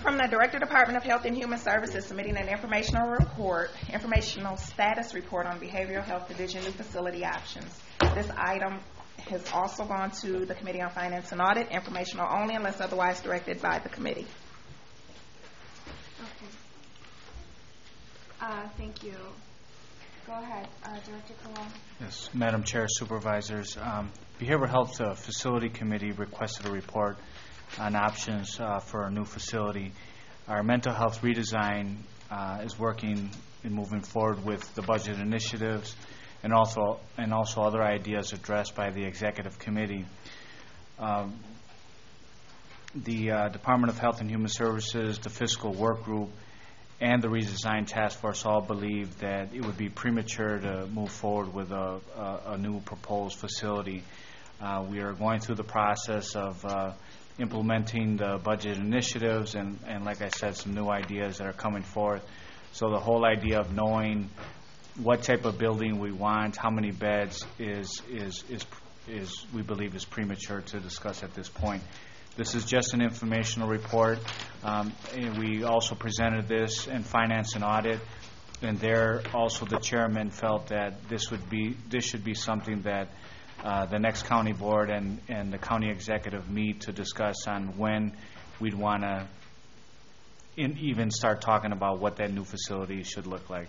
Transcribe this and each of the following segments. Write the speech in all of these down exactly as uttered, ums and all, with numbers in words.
From the Director, Department of Health and Human Services, submitting an informational report, informational status report on Behavioral Health Division new facility options. This item has also gone to the Committee on Finance and Audit, informational only unless otherwise directed by the committee. Okay. Uh, thank you. Go ahead, uh, Director Colon. Yes, Madam Chair, Supervisors. Um, Behavioral Health uh, Facility Committee requested a report on options uh, for a new facility. Our mental health redesign uh, is working and moving forward with the budget initiatives and also and also other ideas addressed by the Executive Committee. Um, the uh, Department of Health and Human Services, the Fiscal Work Group, and the Redesign Task Force all believe that it would be premature to move forward with a, a, a new proposed facility. Uh, we are going through the process of uh, implementing the budget initiatives and, and, like I said, some new ideas that are coming forth. So the whole idea of knowing what type of building we want, how many beds, is, is, is, is we believe is premature to discuss at this point. This is just an informational report. Um, and we also presented this in Finance and Audit, and there also the chairman felt that this would be this should be something that uh, the next county board and, and the county executive meet to discuss on when we'd want to even start talking about what that new facility should look like.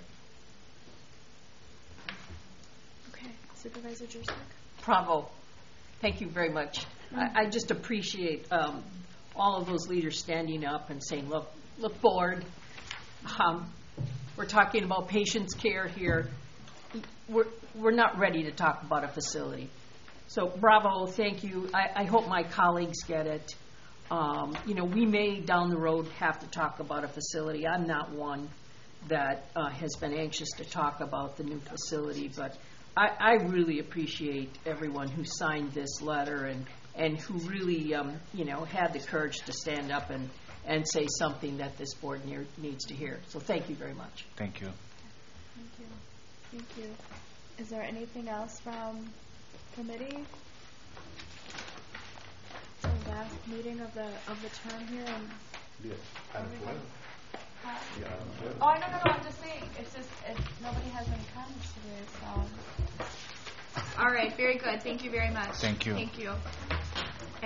Okay, Supervisor Jurczyk. Bravo. Thank you very much. Mm-hmm. I, I just appreciate um, all of those leaders standing up and saying, look, look forward. Um, we're talking about patients' care here. We're, we're not ready to talk about a facility. So bravo, thank you. I, I hope my colleagues get it. Um, you know, we may down the road have to talk about a facility. I'm not one that uh, has been anxious to talk about the new facility, but I, I really appreciate everyone who signed this letter and, and who really, um, you know, had the courage to stand up and, and say something that this board near, needs to hear. So thank you very much. Thank you. Thank you. Thank you. Is there anything else from committee? The last meeting of the of the term here. And yeah, everyone. Huh? Yeah, oh, no, no, no, I'm just saying, it's just, it, nobody has any comments today, so. All right, very good. Thank you very much. Thank you. Thank you.